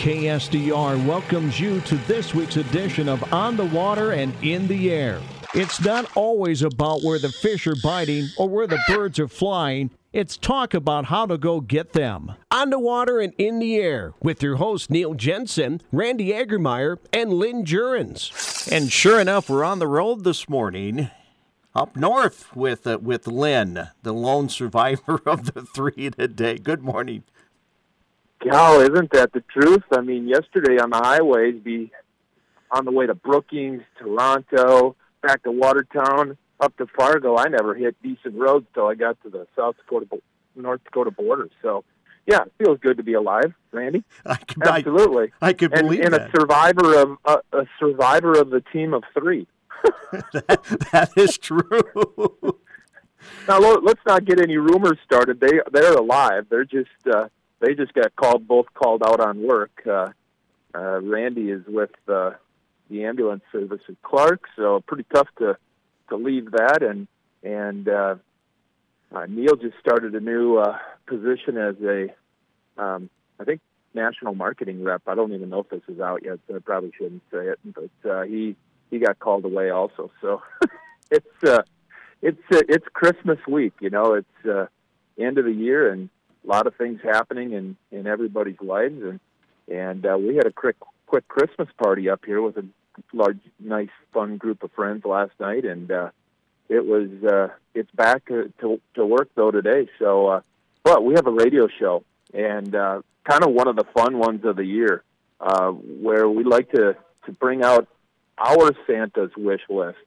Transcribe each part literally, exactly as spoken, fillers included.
K S D R welcomes you to this week's edition of On the Water and in the Air. It's not always about where the fish are biting or where the birds are flying. It's talk about how to go get them. On the Water and in the Air with your hosts Neil Jensen, Randy Agermeyer, and Lynn Jurens. And sure enough, we're on the road this morning up north with uh, with Lynn, the lone survivor of the three today. Good morning. Gal, isn't that the truth? I mean, yesterday on the highways, be on the way to Brookings, Toronto, back to Watertown, up to Fargo. I never hit decent roads till I got to the South Dakota, North Dakota border. So, yeah, it feels good to be alive, Randy. I can, Absolutely. I, I can and, believe and that. And a survivor of uh, a survivor of the team of three. that, that is true. Now, let's not get any rumors started. They they're alive. They're just uh, they just got called both called out on work. Uh, uh, Randy is with uh, the ambulance service at Clark, so pretty tough to to leave that. And and uh, uh, Neil just started a new uh, position as a um, I think national marketing rep. I don't even know if this is out yet, so I probably shouldn't say it. But uh, he he got called away also. So it's. Uh, It's uh, it's Christmas week, you know. It's uh, end of the year, and a lot of things happening in, in everybody's lives. And and uh, we had a quick quick Christmas party up here with a large, nice, fun group of friends last night, and uh, it was uh, it's back uh, to to work though today. So, uh, but we have a radio show, and uh, kind of one of the fun ones of the year, uh, where we like to to bring out our Santa's wish list,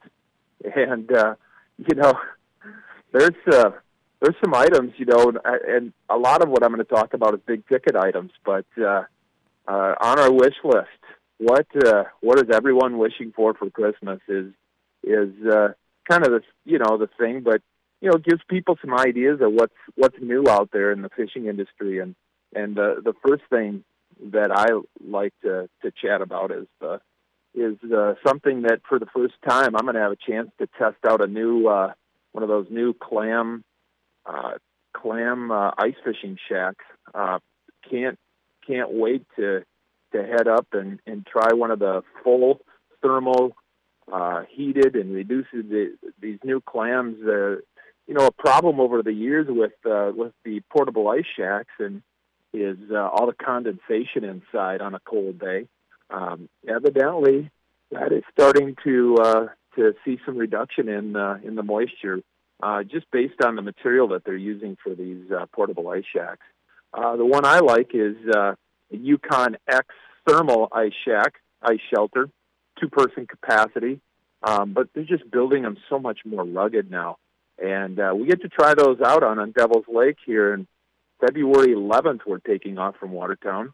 and. Uh, You know, there's uh, there's some items, you know, and a lot of what I'm going to talk about is big ticket items. But uh, uh, on our wish list, what uh, what is everyone wishing for for Christmas is is uh, kind of the you know the thing, but you know, it gives people some ideas of what's what's new out there in the fishing industry. And and uh, the first thing that I like to to chat about is the is uh, something that for the first time I'm going to have a chance to test out a new uh, one of those new clam uh, clam uh, ice fishing shacks. Uh, can't can't wait to to head up and, and try one of the full thermal uh, heated and reduces the, these new clams. Uh, you know, a problem over the years with uh, with the portable ice shacks and is uh, all the condensation inside on a cold day. Um, evidently, that is starting to uh, to see some reduction in uh, in the moisture, uh, just based on the material that they're using for these uh, portable ice shacks. Uh, the one I like is uh, the Yukon X Thermal Ice Shack, ice shelter, two-person capacity, um, but they're just building them so much more rugged now. And uh, we get to try those out on, on Devil's Lake here, and February eleventh we're taking off from Watertown.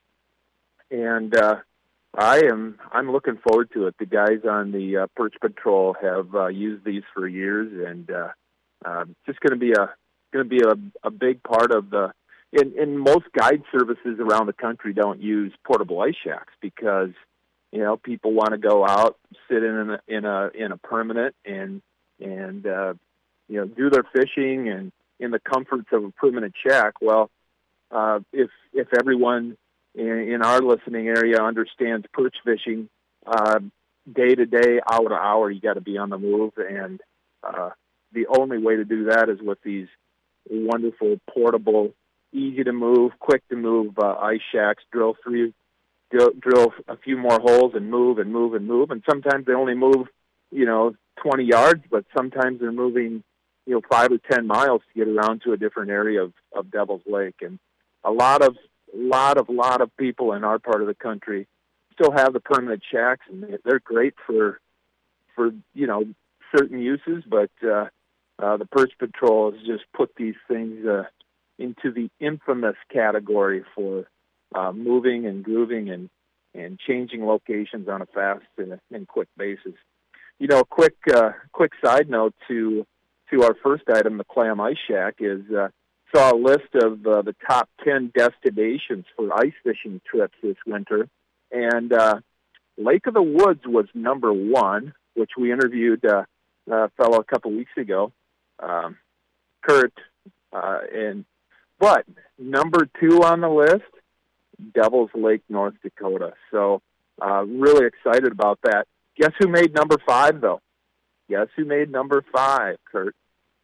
And uh, I am. I'm looking forward to it. The guys on the uh, Perch Patrol have uh, used these for years, and uh, uh, just going to be a going to be a, a big part of the. In, in most guide services around the country, don't use portable ice shacks because you know people want to go out, sit in a, in a in a permanent, and and uh, you know do their fishing and in the comforts of a permanent shack. Well, uh, if if everyone in our listening area understands perch fishing, uh, day to day, hour to hour, you got to be on the move. And uh, the only way to do that is with these wonderful, portable, easy to move, quick to move uh, ice shacks. Drill three, drill, drill a few more holes and move and move and move. And sometimes they only move, you know, twenty yards, but sometimes they're moving, you know, five or ten miles to get around to a different area of, of Devil's Lake. And a lot of lot of lot of people in our part of the country still have the permanent shacks, and they're great for for you know certain uses, but uh, uh, the Perch Patrol has just put these things uh, into the infamous category for uh, moving and grooving and and changing locations on a fast and, and quick basis. You know, quick uh, quick side note to to our first item, the Clam Ice Shack, is uh, saw a list of uh, the top ten destinations for ice fishing trips this winter, and uh, Lake of the Woods was number one, which we interviewed uh, a fellow a couple weeks ago, um, Kurt, uh, and but number two on the list Devil's Lake, North Dakota. So uh, really excited about that. Guess who made number five, though? Guess who made number five, Kurt?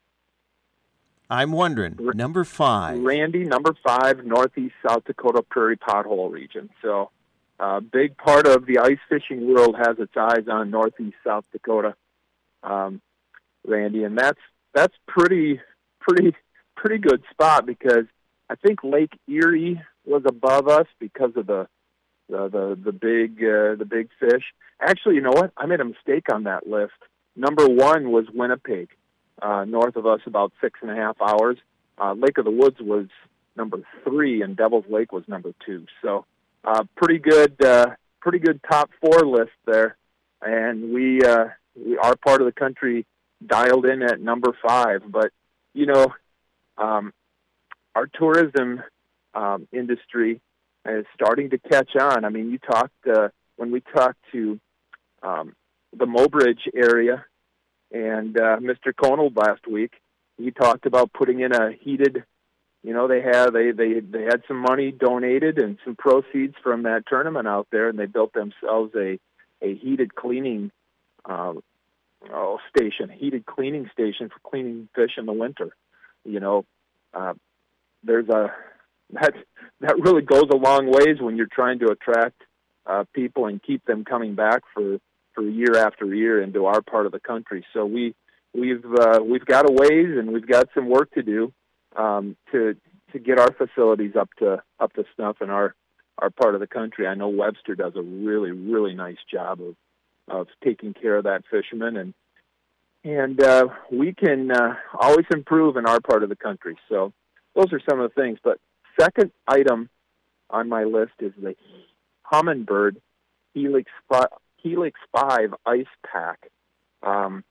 I'm wondering. Number five. Randy, number five, Northeast South Dakota Prairie Pothole region. So a uh, big part of the ice fishing world has its eyes on Northeast South Dakota, um, Randy, and that's that's pretty pretty pretty good spot because I think Lake Erie was above us because of the the the, the big uh, the big fish. Actually, you know what? I made a mistake on that list. Number one was Winnipeg, uh, north of us about six and a half hours. Uh, Lake of the Woods was number three, and Devil's Lake was number two. So, uh, pretty good, uh, pretty good top four list there. And we, uh, we, our part of the country dialed in at number five. But you know, um, our tourism um, industry is starting to catch on. I mean, you talked uh, when we talked to um, the Mobridge area and uh, Mister Conal last week. He talked about putting in a heated. You know, they have they, they they had some money donated and some proceeds from that tournament out there, and they built themselves a a heated cleaning uh, oh, station, heated cleaning station for cleaning fish in the winter. You know, uh, there's a that that really goes a long ways when you're trying to attract uh, people and keep them coming back for, for year after year into our part of the country. So we we've uh, we've got a ways and we've got some work to do um, to to get our facilities up to up to snuff in our our part of the country. I know Webster does a really really nice job of of taking care of that fisherman, and and uh, we can uh, always improve in our part of the country. So those are some of the things. But second item on my list is the Humminbird Helix five, Helix five Ice Pack. Um,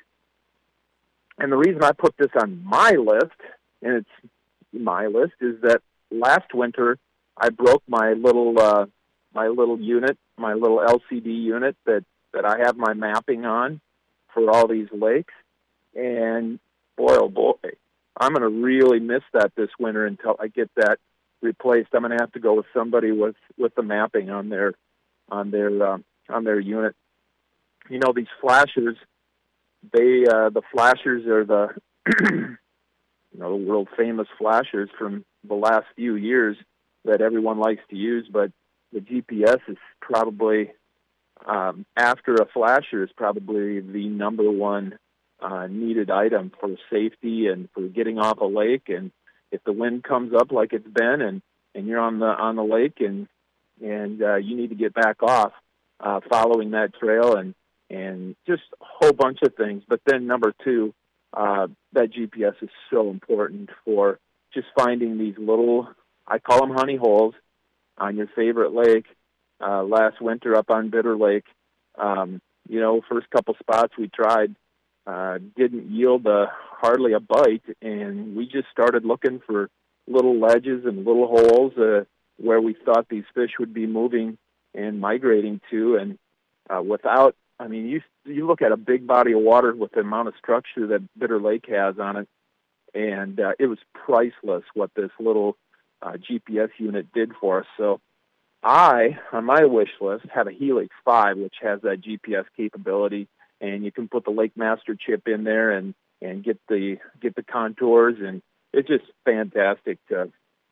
and the reason I put this on my list, and it's my list, is that last winter I broke my little uh, my little unit, my little L C D unit that, that I have my mapping on for all these lakes. And boy, oh boy, I'm going to really miss that this winter until I get that replaced. I'm going to have to go with somebody with, with the mapping on their on their uh, on their unit. You know, these flashers, they uh, the flashers are the you know the world famous flashers from the last few years that everyone likes to use. But the G P S is probably um, after a flasher is probably the number one Uh, needed item for safety and for getting off a lake. And if the wind comes up like it's been, and, and you're on the on the lake, and and uh, you need to get back off, uh, following that trail, and and just a whole bunch of things. But then number two, uh, that G P S is so important for just finding these little, I call them honey holes, on your favorite lake. Uh, last winter up on Bitter Lake, um, you know, first couple spots we tried, Uh, didn't yield a, hardly a bite, and we just started looking for little ledges and little holes uh, where we thought these fish would be moving and migrating to. And uh, without, I mean, you you look at a big body of water with the amount of structure that Bitter Lake has on it, and uh, it was priceless what this little uh, G P S unit did for us. So I, on my wish list, have a Helix five, which has that G P S capability. And you can put the Lake Master chip in there and, and get the get the contours, and it's just fantastic to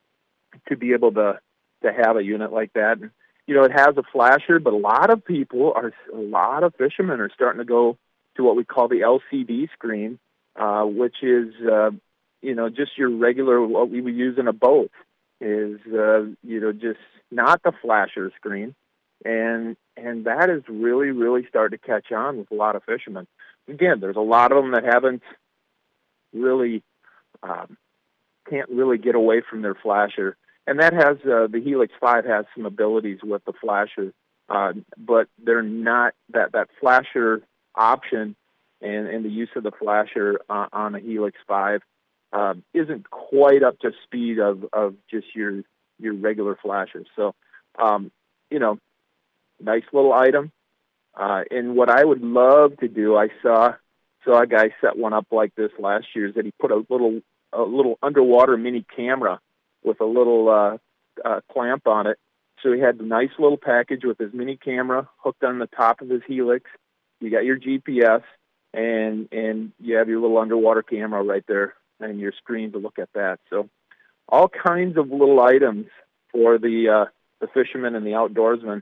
to be able to to have a unit like that. And, you know, it has a flasher, but a lot of people are a lot of fishermen are starting to go to what we call the L C D screen, uh, which is uh, you know just your regular what we would use in a boat is uh, you know just not the flasher screen. And and that is really, really starting to catch on with a lot of fishermen. Again, there's a lot of them that haven't really, um, can't really get away from their flasher. And that has, uh, the Helix five has some abilities with the flasher, uh, but they're not, that, that flasher option and, and the use of the flasher uh, on a Helix five uh, isn't quite up to speed of, of just your, your regular flashers. So, um, you know, nice little item. Uh, and what I would love to do, I saw saw a guy set one up like this last year, is that he put a little a little underwater mini camera with a little uh, uh, clamp on it. So he had a nice little package with his mini camera hooked on the top of his Helix. You got your G P S, and and you have your little underwater camera right there and your screen to look at that. So all kinds of little items for the uh, the fishermen and the outdoorsmen.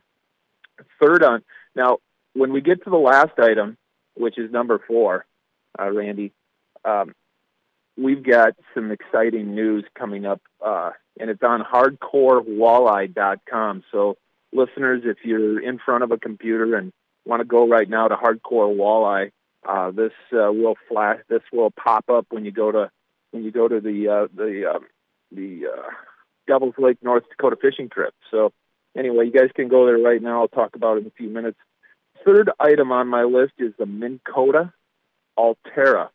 Third on, now, when we get to the last item, which is number four, uh, Randy, um, we've got some exciting news coming up, uh, and it's on hardcore walleye dot com. So, listeners, if you're in front of a computer and want to go right now to Hardcore Walleye, uh, this uh, will flash. This will pop up when you go to when you go to the uh, the um, the uh, Devil's Lake, North Dakota fishing trip. So, anyway, you guys can go there right now. I'll talk about it in a few minutes. Third item on my list is the Minn Kota Ulterra.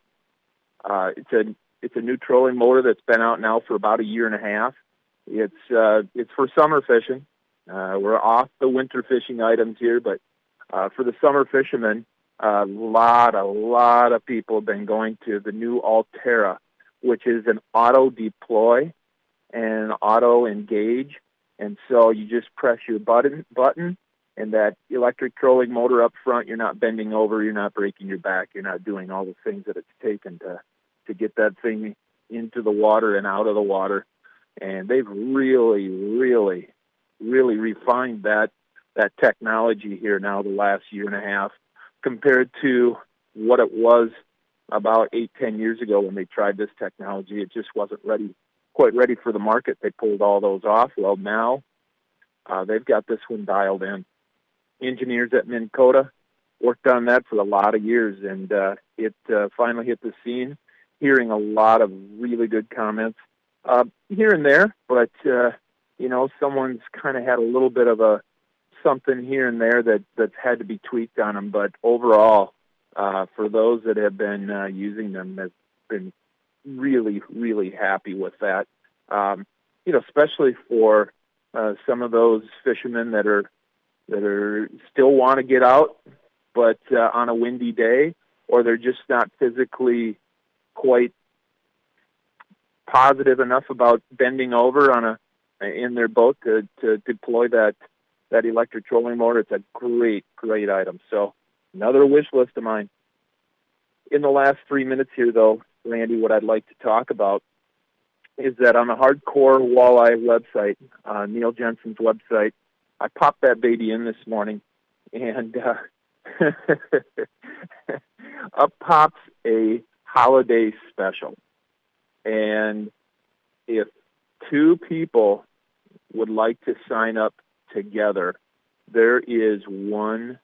Uh, it's a it's a new trolling motor that's been out now for about a year and a half. It's uh, it's for summer fishing. Uh, we're off the winter fishing items here, but uh, for the summer fishermen, a lot, a lot of people have been going to the new Ulterra, which is an auto deploy and auto engage. And so you just press your button, button, and that electric trolling motor up front, you're not bending over, you're not breaking your back, you're not doing all the things that it's taken to, to get that thing into the water and out of the water. And they've really, really, really refined that that technology here now the last year and a half compared to what it was about eight, ten years ago when they tried this technology. It just wasn't ready, quite ready for the market. They pulled all those off. Well, now uh, they've got this one dialed in. Engineers at Minn Kota worked on that for a lot of years, and uh, it uh, finally hit the scene. Hearing a lot of really good comments uh, here and there, but uh, you know, someone's kind of had a little bit of a something here and there that that's had to be tweaked on them. But overall, uh, for those that have been uh, using them, have been really, really happy with that. Um, you know, especially for uh, some of those fishermen that are that are still want to get out, but uh, on a windy day, or they're just not physically quite positive enough about bending over on a in their boat to, to deploy that that electric trolling motor. It's a great, great item. So another wish list of mine. In the last three minutes here, though, Randy, what I'd like to talk about is that on the Hardcore Walleye website, uh, Neil Jensen's website, I popped that baby in this morning, and uh, up pops a holiday special. And if two people would like to sign up together, there is one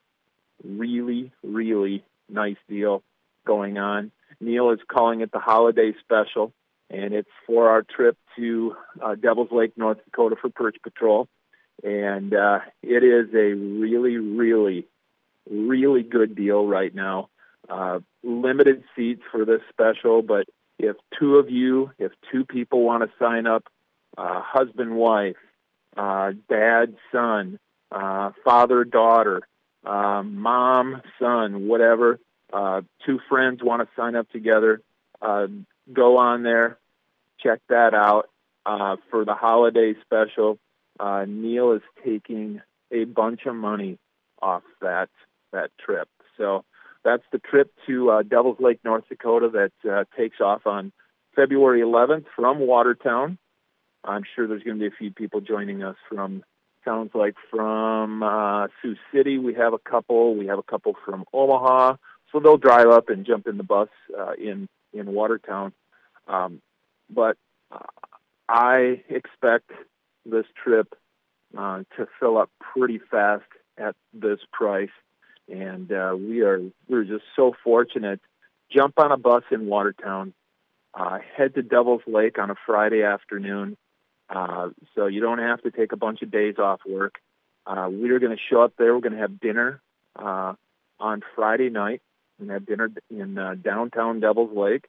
really, really nice deal going on. Neil is calling it the holiday special, and it's for our trip to uh, Devil's Lake, North Dakota for Perch Patrol. And uh, it is a really, really, really good deal right now. Uh, limited seats for this special, but if two of you, if two people want to sign up, uh, husband, wife, uh, dad, son, uh, father, daughter, uh, mom, son, whatever, uh, two friends want to sign up together, uh, go on there, check that out. Uh, for the holiday special, uh, Neil is taking a bunch of money off that that trip. So that's the trip to uh, Devil's Lake, North Dakota that uh, takes off on February eleventh from Watertown. I'm sure there's going to be a few people joining us from, sounds like from uh, Sioux City. We have a couple. We have a couple from Omaha. So they'll drive up and jump in the bus uh, in, in Watertown. Um, but uh, I expect this trip uh, to fill up pretty fast at this price. And uh, we are we're just so fortunate. Jump on a bus in Watertown, uh, head to Devil's Lake on a Friday afternoon, uh, so you don't have to take a bunch of days off work. Uh, we are going to show up there. We're going to have dinner uh, on Friday night, and have dinner in uh, downtown Devil's Lake.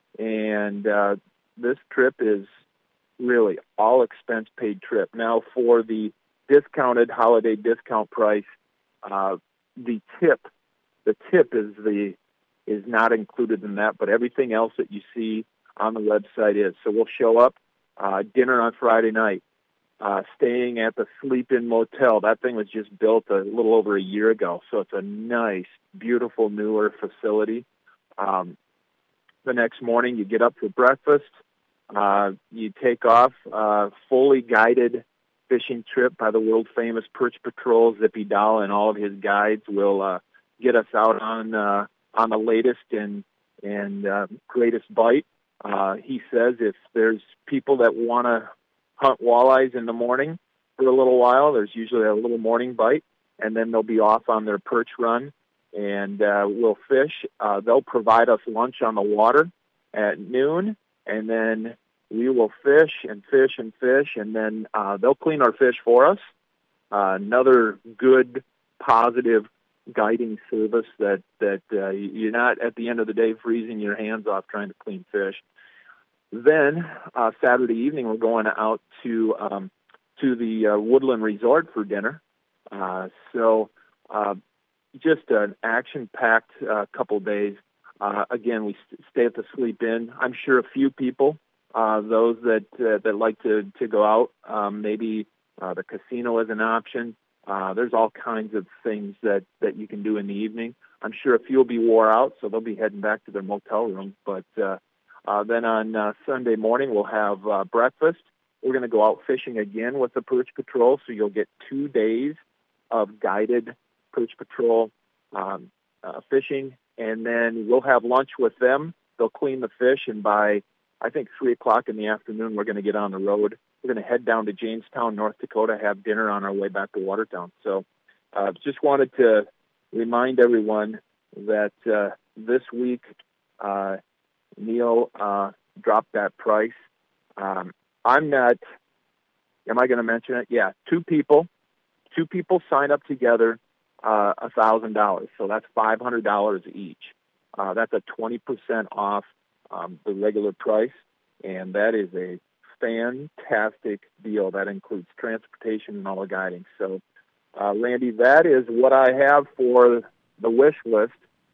And uh, this trip is really all expense paid trip. Now, for the discounted holiday discount price, uh, the tip, the tip is the is not included in that, but everything else that you see on the website is. So we'll show up, uh, dinner on Friday night, uh, staying at the Sleep Inn Motel. That thing was just built a little over a year ago, so it's a nice, beautiful, newer facility. Um, the next morning, you get up for breakfast. Uh, you take off, uh, fully guided fishing trip by the world-famous Perch Patrol. Zippy Doll and all of his guides will uh, get us out on uh, on the latest and and uh, greatest bite. Uh, he says if there's people that want to hunt walleyes in the morning for a little while, there's usually a little morning bite, and then they'll be off on their perch run, and uh, we'll fish. Uh, they'll provide us lunch on the water at noon, and then we will fish and fish and fish, and then uh, they'll clean our fish for us. Uh, another good, positive guiding service that, that uh, you're not, at the end of the day, freezing your hands off trying to clean fish. Then, uh, Saturday evening, we're going out to um, to the uh, Woodland Resort for dinner. Uh, so uh, just an action-packed uh, couple days. Uh, again, we st- stay at the Sleep Inn. I'm sure a few people, uh, those that uh, that like to, to go out, um, maybe uh, the casino is an option. Uh, there's all kinds of things that, that you can do in the evening. I'm sure a few will be wore out, so they'll be heading back to their motel room. But uh, uh, then on uh, Sunday morning, we'll have uh, breakfast. We're going to go out fishing again with the Perch Patrol, so you'll get two days of guided Perch Patrol um, uh, fishing. And then we'll have lunch with them. They'll clean the fish, and by, I think, three o'clock in the afternoon, we're going to get on the road. We're going to head down to Jamestown, North Dakota, have dinner on our way back to Watertown. So uh, just wanted to remind everyone that uh, this week uh, Neil uh, dropped that price. Um, I'm not, am I going to mention it? Yeah, two people, two people sign up together uh, one thousand dollars. So that's five hundred dollars each. Uh, that's a twenty percent off um, the regular price, and that is a fantastic deal. That includes transportation and all the guiding. So, uh, Randy, that is what I have for the wish list,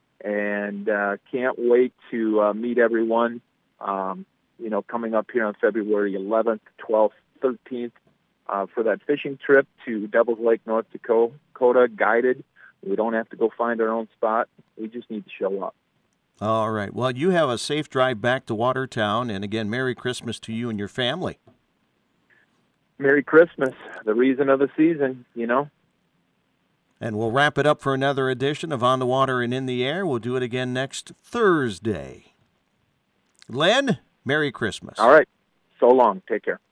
and uh, can't wait to uh, meet everyone, um, you know, coming up here on February eleventh, twelfth, thirteenth uh, for that fishing trip to Devil's Lake, North Dakota, guided. We don't have to go find our own spot. We just need to show up. All right. Well, you have a safe drive back to Watertown, and again, Merry Christmas to you and your family. Merry Christmas, the reason of the season, you know. And we'll wrap it up for another edition of On the Water and in the Air. We'll do it again next Thursday. Len, Merry Christmas. All right. So long. Take care.